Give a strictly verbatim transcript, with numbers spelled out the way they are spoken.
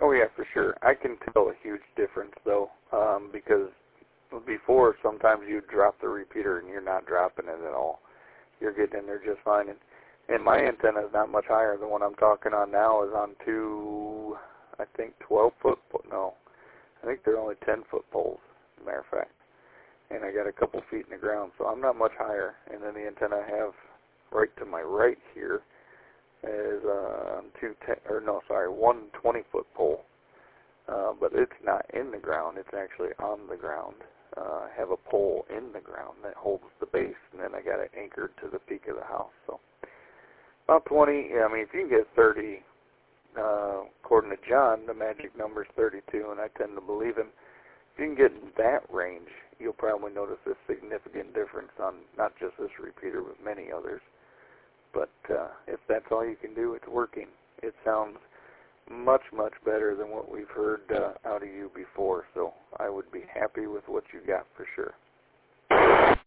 Oh yeah, for sure. I can tell a huge difference though, um, because before sometimes you drop the repeater and you're not dropping it at all. You're getting in there just fine. And, and my antenna is not much higher. The one I'm talking on now is on two, I think twelve foot, no, I think they're only ten foot poles, as a matter of fact. And I got a couple feet in the ground, so I'm not much higher. And then the antenna I have right to my right here is uh, two ten, or no, sorry, one twenty foot pole. Uh, but it's not in the ground, it's actually on the ground. Uh, I have a pole in the ground that holds the base, and then I got it anchored to the peak of the house. So about twenty, yeah, I mean, if you can get thirty, uh, according to John, the magic number is thirty-two, and I tend to believe him. If you can get in that range, you'll probably notice a significant difference on not just this repeater, but many others. But uh, if that's all you can do, it's working. It sounds much, much better than what we've heard uh, out of you before, so I would be happy with what you got for sure.